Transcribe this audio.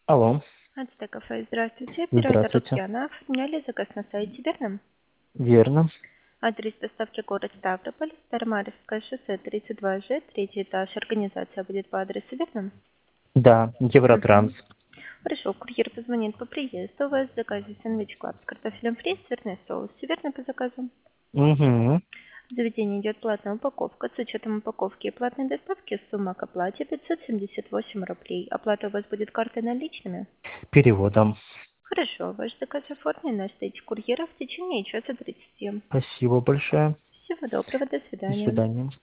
Алло, Ацтекафе, здравствуйте. Оператор здравствуйте. Татьяна. Оформляли заказ на сайте, верно? Верно. Адрес доставки город Ставрополь, Старомаревское шоссе, 32Ж, третий этаж. Организация будет по адресу, верно? Да, Евротранс. Угу. Хорошо, курьер позвонит по приезду. У вас в заказе сэндвич клаб с картофелем фри, сырный соус. Все верно по заказу? Угу. В заведении идет платная упаковка. С учетом упаковки и платной доставки сумма к оплате 578 рублей. Оплата у вас будет картой наличными? Переводом. Хорошо, ваш заказ оформлен на встречу курьера в течение часа 30. Спасибо большое. Всего доброго, до До свидания. свидания.